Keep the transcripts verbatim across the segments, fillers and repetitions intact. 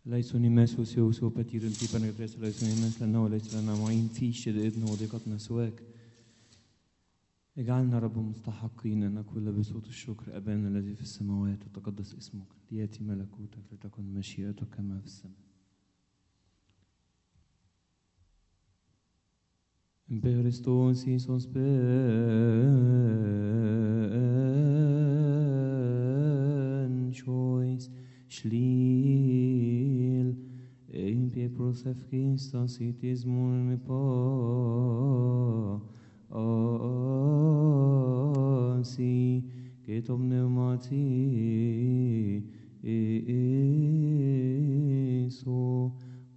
ليس نماس وسيوس وبتير في بنغريس ليس نماس لنا وليس لنا معين في شد إذن وضيقتنا سواك. اجعلنا رب مستحقين أن نقول بصوت الشكر أبانا الذي في السماوات وتقدس اسمك ليأتي ملكوتك لتكن مشيئتك كما في السماء. En Christus Jesus ben choice schlil in Petrus of Christus it is more pa si ketom pneumati so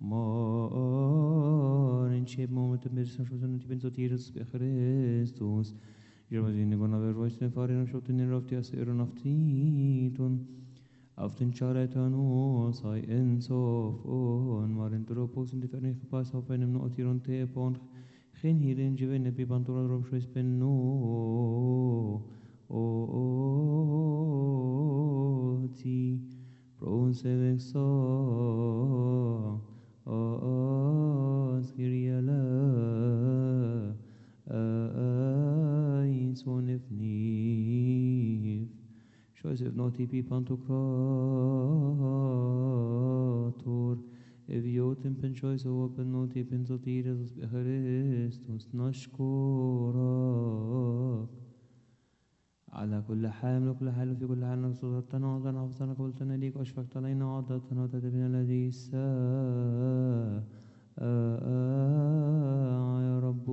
in shape moment of medicine shows and depends on tears of Christus. Jervazine gonna ver voice and far in shot in roftias eronaftiton. Aften charatan os I ends of on waren dropos in the fernig pass of einem notiron te upon geen hierin given epi pantora drop shows pen no o ti pronse vexo os kiriala ai sonif nif shows if not epi pantokrator eviotem pen choice open not epen sotiris Christus nashkurak على كل حال وكل حال في كل حال صدقتنا وعظنا وفصلنا قبلتنا ليك واشفقت علينا وعضتنا وتتبنا الذي الساء يا رب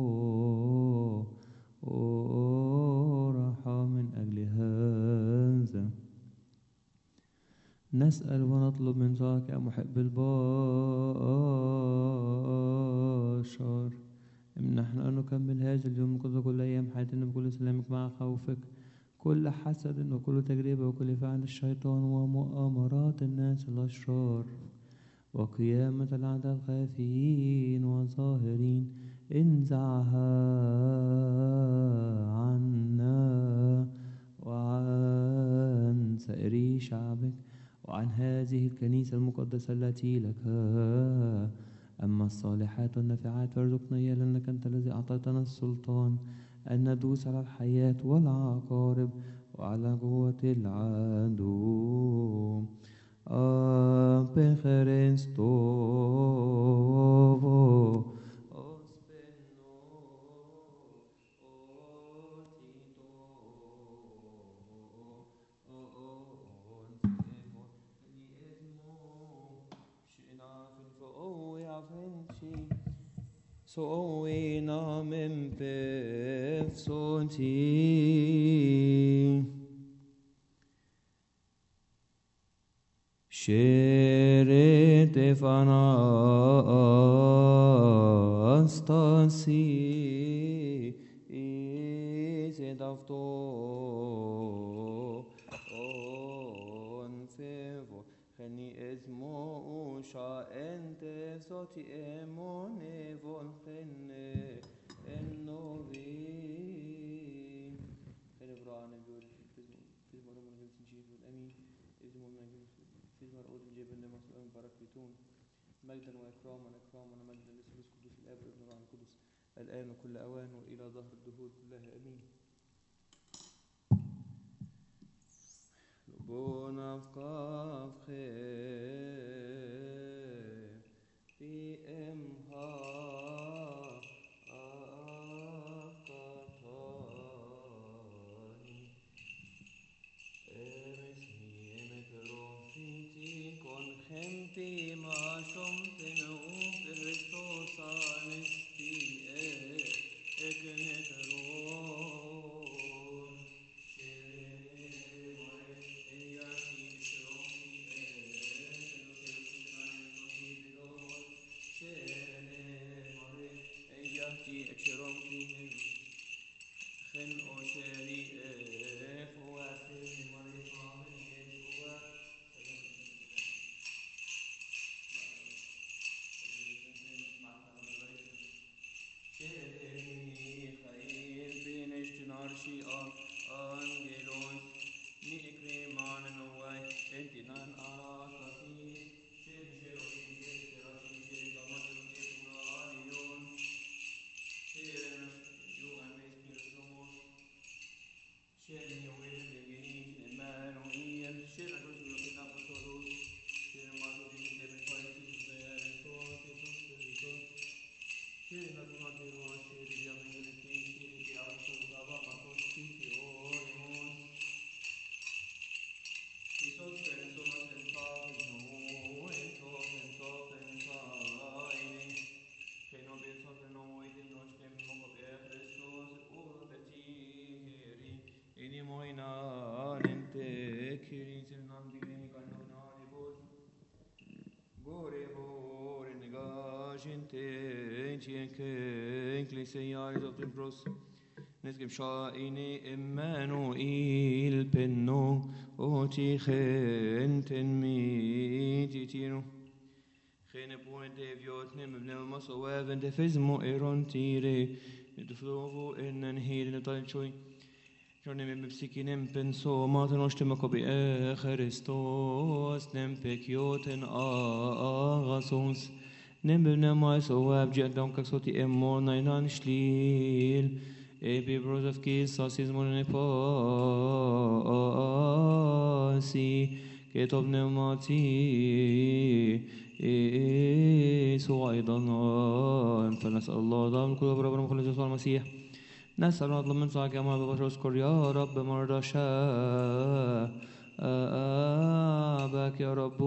ورحى من أجل هذا نسأل ونطلب من ذاك يا محب البشر امنحنا أن نكمل هذا اليوم كل كل أيام حياتنا بكل سلامك مع خوفك كل حسد وكل تجربة وكل فعل الشيطان ومؤامرات الناس الأشرار وقيامة الأعداء الخافيين والظاهرين انزعها عنا وعن سائر شعبك وعن هذه الكنيسة المقدسة التي لك. أما الصالحات والنافعات فارزقنا إياها لأنك أنت الذي أعطيتنا السلطان أن ندوس على الحياة والعقارب وعلى قوة العدو. أبخرستوفو So we namen pefsonti Shere fana astasi isedavto on fevo Khani ezmo usha ente soti emone von khenne ennovi khani brana biyol في مرة من جلس نجيب الأمين إذ من جلس في مرة أود نجيب لنا مسؤول بركتون مجدا وإكراما إكراما مجدا للثالوث القدوس الآب والابن والروح القدس الآن وكل أوان وإلى ظهر الدهور كلها آمين. لبونا في خير في إمها أقطاني ارسمي مكروفيتي كن خمتي ما شمت نوف هرستوس عنستي اكنت روح خن أشري فوافي مريض gente que ecclesiaris of the cross. Nesgim shaini Emmanuel penno oti khenten mi titino. Geen pointe viot nem pneuma soaven de fismo eron tire. De flovo in en hier in het alchoy. Jornem im psikinem penso maten ostemako bi Christos nem pekioten agasons. Nem pneuma soab jadon kaksoti emmor nainan shlil. Ebi brozov kisas monepasi. Ketob pneumati. يسوع أيضا فنسأل الله دائما كل برابر مخلص يسوع المسيح نسأل نطلب من ساعة كما ببشر اذكر يا رب مرضى شابك يا رب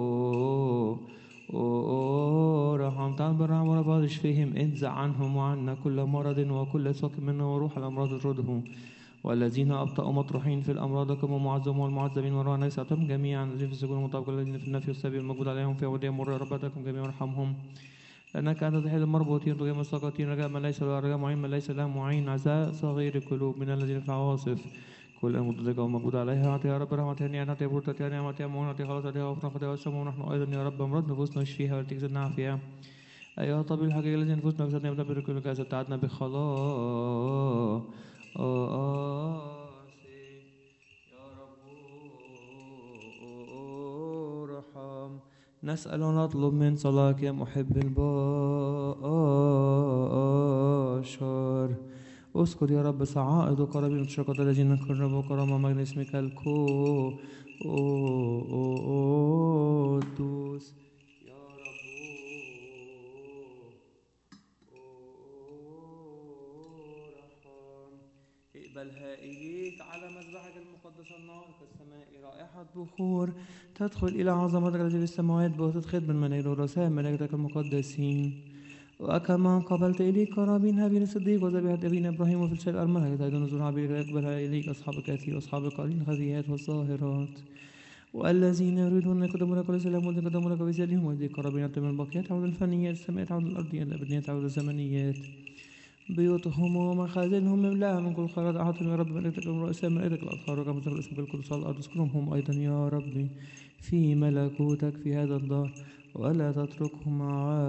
رحم تعال بالرحم ورفض اشفيهم انزع عنهم وعنا كل مرض وكل سقم منه وروح الأمراض اطردهم والذين أبطأوا مطروحين في الأمراض كما معظم والمعذبين وراء نسأتهم جميعا الذين في السجون المطابقة الذين في النفي والسبي المقبول عليهم في أوديهم مر رباتكم جميعا ارحمهم لأنك أنت تحيل المربوطين تقيم الساقطين رجاء من ليس له رجاء معين من ليس له معين عزاء صغير القلوب من الذين في العواصف كل المضطرقة والمقبول عليها أعطي يا رب رحمتها نعمة أعطي برتها نعمة أعطي أمون أعطي خلاص أعطي غفران خطايا والسماء ونحن أيضا يا رب أمراض نفوسنا اشفيها ولا تجزلنا عافية أيها الطبيب الحقيقي الذي نفوسنا كسرنا وتبر كل كاسة تعدنا بخلاص نسأل ونطلب من صلاك يا محب البشر اذكر يا رب صعائد وقرابين وتشرقات الذين كرموا كرم مجد اسمك القدوس يا رب رحم اقبل هائليك على مذبحك المقدس النار كالسماء رائحة بخور تدخل إلى عظمتك التي في السماوات وتدخل بالمنايل ورسائل ملائكتك المقدسين وكما قبلت إليك قرابين هابيل الصديق وذبيحة أبينا إبراهيم وفي الشيء الأرملة أيضا نزول عبيدك يقبلها إليك أصحاب الكثير وأصحاب القليل الخفيات والظاهرات والذين يريدون أن يقدموا لك كل سلام وأن يقدموا لك بسالهم وهذه قرابين من الباقيات عود الفنيات السماء عود الأرضيات الأبديات عود الزمنيات بيوتهم ومخازنهم املاها من كل خيرات أعطهم يا رب ملائكتك ورؤساء ملائكتك الأطهار وكما تقول اسمك القدس على الأرض اسكنهم هم أيضا يا ربي في ملكوتك في هذا الدار ولا تتركهم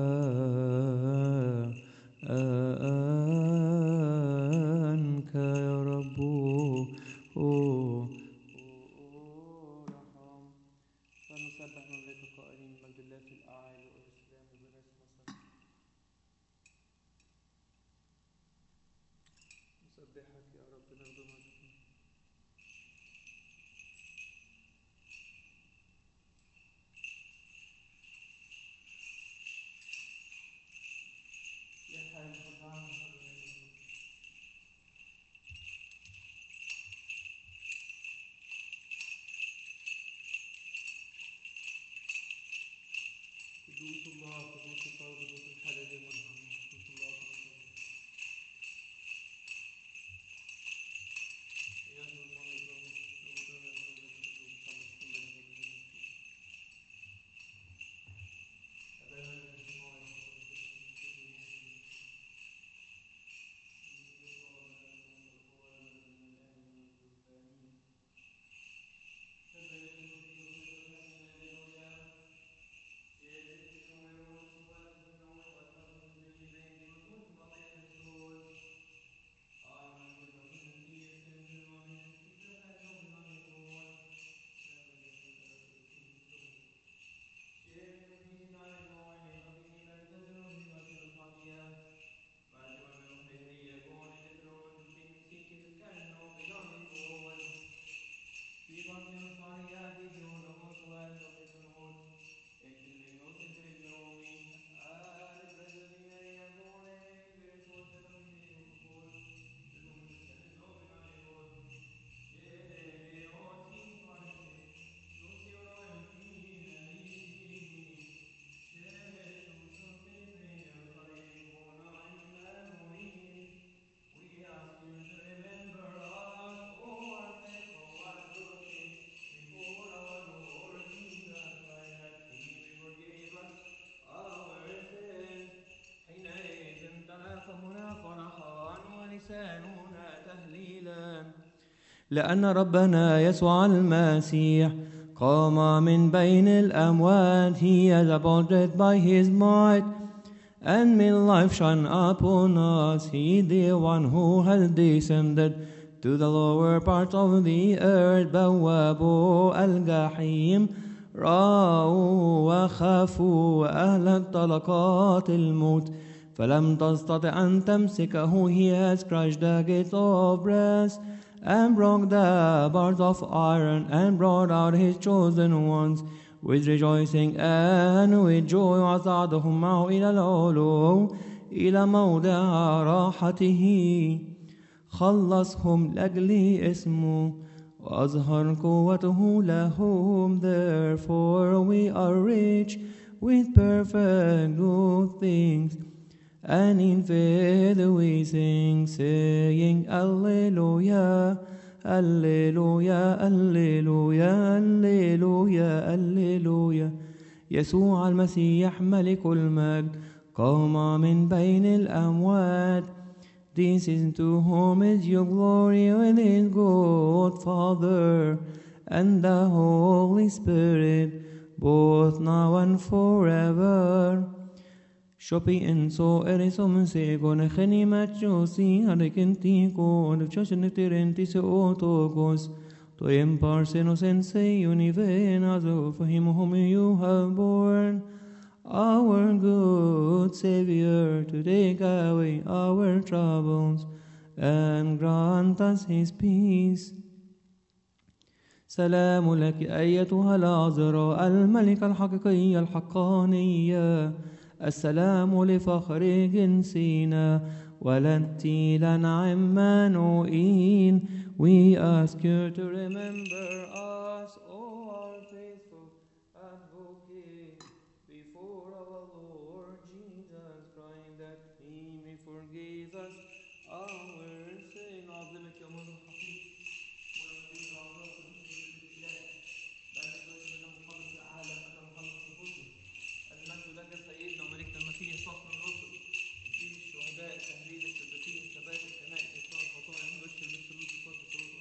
عنك يا رب فنسبح مملكة قائلين مجد الله في الأعالي والإسلام بناس مصر نسبحك يا رب نخدمك يا حي سبحانك قدوس الله قدوس الله قدوس الحلال والمرحم قدوس الله قدوس لأن ربنا يسوع المسيح قام من بين الأموات. He has abounded by his might, and made life shine upon us. He, the one who has descended to the lower part of the earth, بوابوا الجحيم رأوا وخافوا أهل طلقات الموت فلم تستطع أن تمسكه. He has crushed the gates of brass and broke the bars of iron and brought out his chosen ones with rejoicing and with joy, وصعدهم معه إلى العلو إلى موضع راحته. خلصهم لأجل اسمه وأظهر قوته لهم. Therefore we are rich with perfect good things, and in faith we sing, saying, Alleluia, Alleluia, Alleluia, Alleluia, Alleluia. يسوع المسيح ملك المجد قام من بين الأموات. This is to whom is your glory with his good Father and the Holy Spirit, both now and forever. Shopi enso erisum segon chenimachosi arekentiko chashenetirentis otokos to imparsenos and say univenas for him whom you have born, our good Savior, to take away our troubles and grant us his peace. سلام لك أيتها العذراء الملكة الحقيقية الحقانية. السلام لفخر جنسنا ولنتي لنعم نوئين. We ask you to remember us, O our faithful advocate, before our Lord Jesus Christ, that he may forgive us our sin. عظمك يا مولى الحقيق ونبيل العذراء الإله بأن تدرس لنا مخلص العالم أنت مخلص الرسل. المجد لك سيدنا وملكنا المسيح فخر الرسل دين الشهداء تهليل السدتين ثبات الكنائس إكرام الخطايا مبشر بالثلوث القدس الروح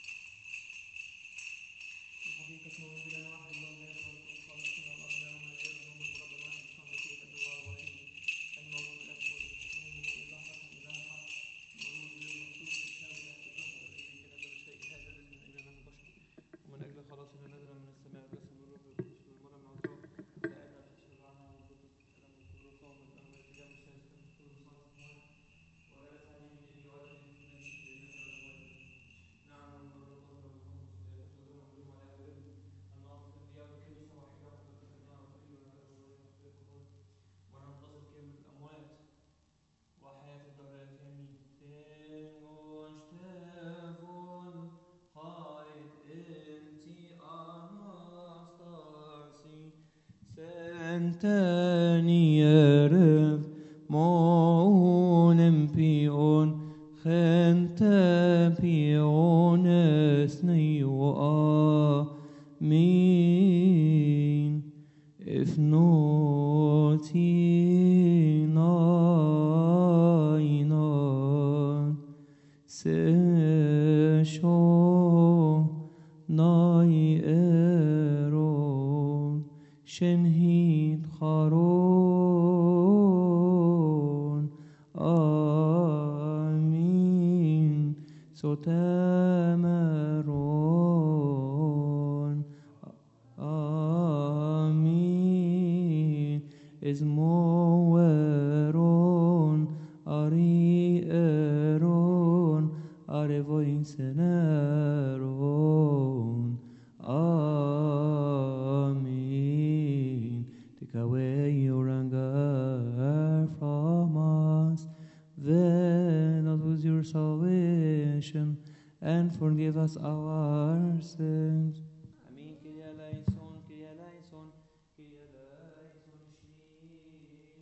الحقيقة موجود لنا واحد الله لا يزال خالقنا الأرض وما غيره هم رب واحد صالح ابن الله الوحيد المولود الأكبر ومن الله حق إله حق مولود للمخلوق الشامل الاعتبار الذي كان كل شيء هذا الذي من أجل البشر ومن أجل خلاصنا نزل من السماء باسم الروح القدس والمرأة العذراء لأن تشهد عنها الكتب لم تكن صوم الأمر التجام السادس لم تكن صالح النهار وجلس عليه من يد ولد من الناس بيننا والأموات. نعم ونقول الله والخمس لا تشهدون ويوم على أولاد الناصر الأنبياء والكنيسة واحدة مقدسة جميعا وطيبة ونرجو ونخفق الله وننتصر كامل الأموات وحياة الدهر الآمين. تنغشتفون خايت انتي أناستاسي سنتاني يرف مون بيون خنت بيون اسني وآمين. إفنوتي ناينان سشو ناي إيرون شنهيد خارون آمين. ستمرون آمين. إزمورون أريئرون أريفوينسنرون آمين. Take away your anger from us, then us with your salvation, and forgive us our sins. Amen. Kyrie eleison, Kyrie eleison, Kyrie eleison, Shri.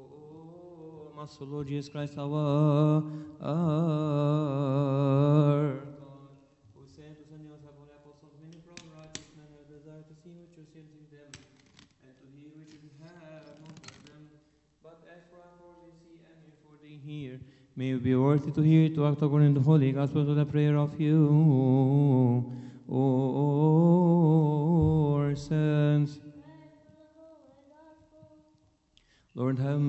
Lord Jesus Christ, our, our forget your sins in them, and to hear which you have not of them. But as for us, for they see, and you for they hear, may you be worthy to hear, to act according to the holy gospel, to the prayer of you, O our saints. Lord, have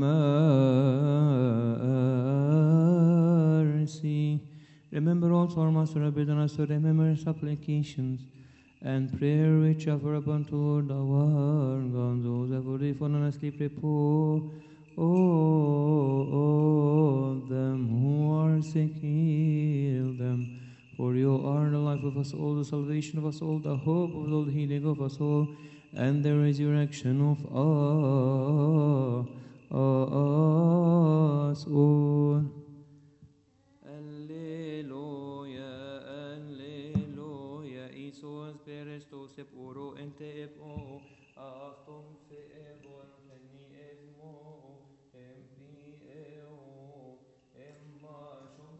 mercy. Remember also our Master, abandon us to remember supplications and prayer which offer upon toward our God, those that would fall and asleep, repose. Oh, them who are sick, heal them. For you are the life of us all, the salvation of us all, the hope of all, the healing of us all, and the resurrection of us all. Alleluia, alleluia, Isus perestos ep oro ente ep o, afton fe ebon teni esmo, empi eo, emma shom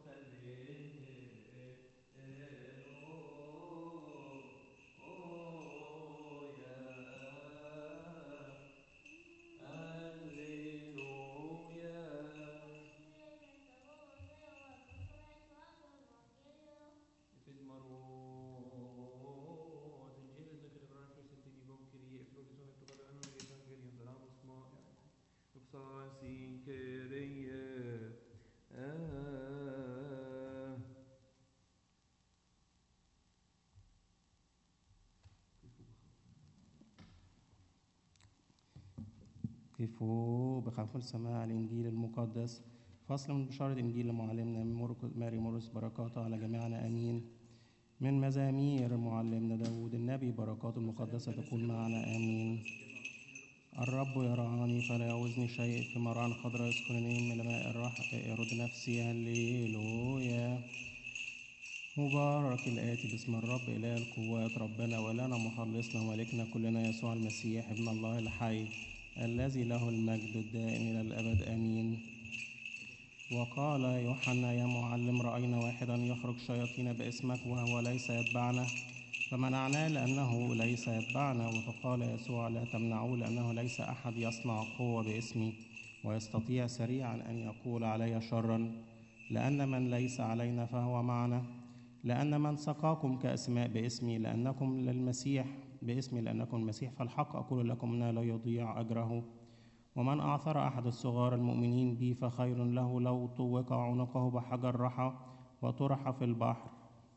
كيفو بخلق السماء الإنجيل المقدس فصل من بشارة إنجيل معلمنا ماري مرقس بركاته على جميعنا آمين. من مزامير معلمنا داود النبي بركات المقدسة تكون معنا آمين. الرب يرعاني فلا يعوزني شيء، في مرعى خضراء يسكنني من ماء الراحة يرد نفسي. هللويا. مبارك الآتي باسم الرب إله القوات، ربنا ولنا مخلصنا وملكنا كلنا يسوع المسيح ابن الله الحي الذي له المجد الدائم إلى الأبد آمين. وقال يوحنا يا معلم رأينا واحدا يخرج شياطين باسمك وهو ليس يتبعنا فمنعناه لأنه ليس يتبعنا. فقال يسوع لا تمنعوه، لأنه ليس أحد يصنع قوة باسمي ويستطيع سريعا أن يقول علي شرا، لأن من ليس علينا فهو معنا. لأن من سقاكم كأسماء باسمي لأنكم للمسيح باسمي لأنكم المسيح، فالحق أقول لكم أنه لا يضيع أجره. ومن أعثر أحد الصغار المؤمنين بي فخير له لو طوق عنقه بحجر رحى وطرح في البحر.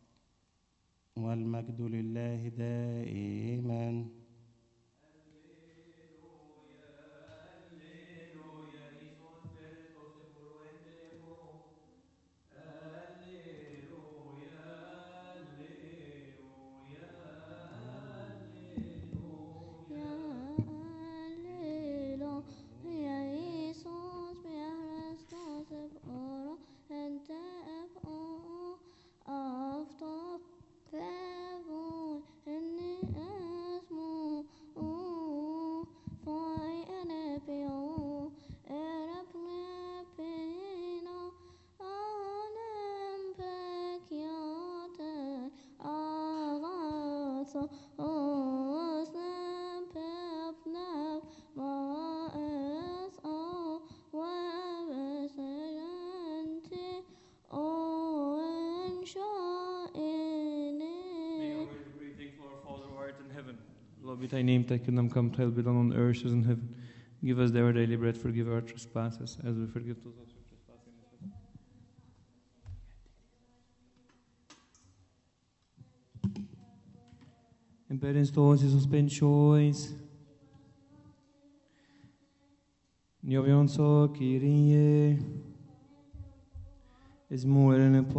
والمجد لله دائما. Lord, be thy name, thy kingdom come, thy will be done on earth as in heaven. Give us our daily bread, forgive our trespasses, as we forgive those who trespass against us. Imperens todos esos penchois. Niovianso Kyrie. Is more than a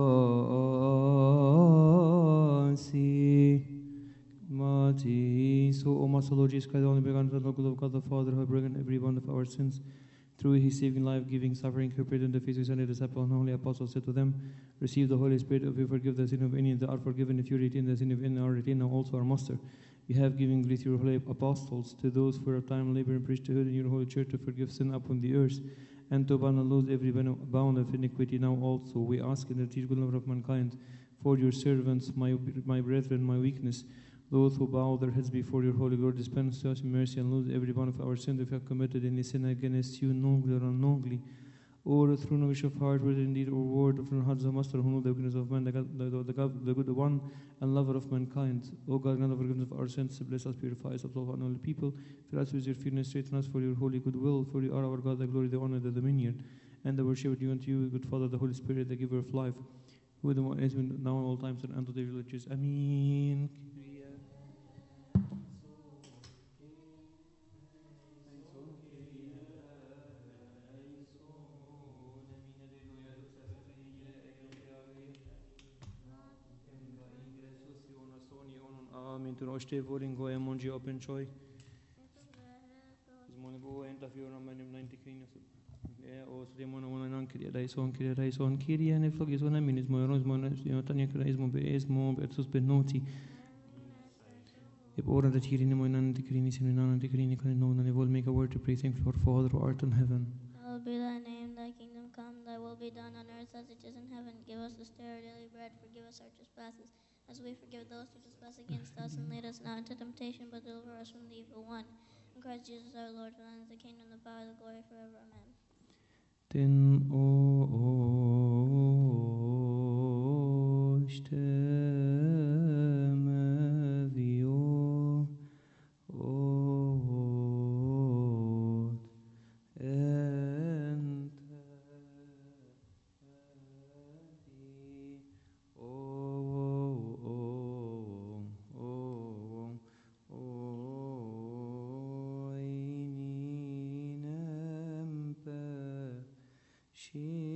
policy. Mati, so O Master Lord Jesus Christ, the only begotten Son of God the Father, who has broken every one of our sins through his saving, life-giving, suffering, created in the face of his Son, disciple and holy apostle, said to them, receive the Holy Spirit. If you forgive the sin of any, they are forgiven. If you retain the sin of any, are retained. Now also our Master, you have given grace to your holy apostles, to those for a time labor and priesthood in your holy church, to forgive sin upon the earth, and to bound and loose every bound of iniquity. Now also we ask in the teach good Lord of mankind, for your servants, my my brethren, my weakness, Those who bow their heads before your holy glory, dispense to us mercy and lose every one of our sins if we have committed any sin against you, knowingly or unknowingly. O the throne of wish of heart, whether indeed or word of your heart, the master who knows the goodness of man, the, God, the, the, God, the good one and lover of mankind. O God, grant the forgiveness of our sins, bless us, purify us, absolve unholy people. Fill us with your fear and straighten us for your holy goodwill. For you are our God, the glory, the honor, the dominion, and the worship due unto you, good Father, the Holy Spirit, the giver of life, who is the one is now and all times and unto the ages. Amen. Amen. To ošte voling go emonji open choi. Zmon go enta fiora manem ninety kines. Yeah, o slemon one non kiria dai son kiria dai son kiria ne flogis one minis mo ros mo no tania krais mo bees mo versus penoti. If ora the tiri ne mo nan de krini sin nan de krini kan no nan will make a word to pray thank Lord Father who art in heaven. Hallowed be thy name, thy kingdom come, thy will be done on earth as it is in heaven. Give us this day our daily bread, forgive us our trespasses, as we forgive those who trespass against us, and lead us not into temptation, but deliver us from the evil one. In Christ Jesus our Lord, for thine is the kingdom, the power, the glory forever. Amen. Ten ostemevio ot ente o o o o oinem pe shi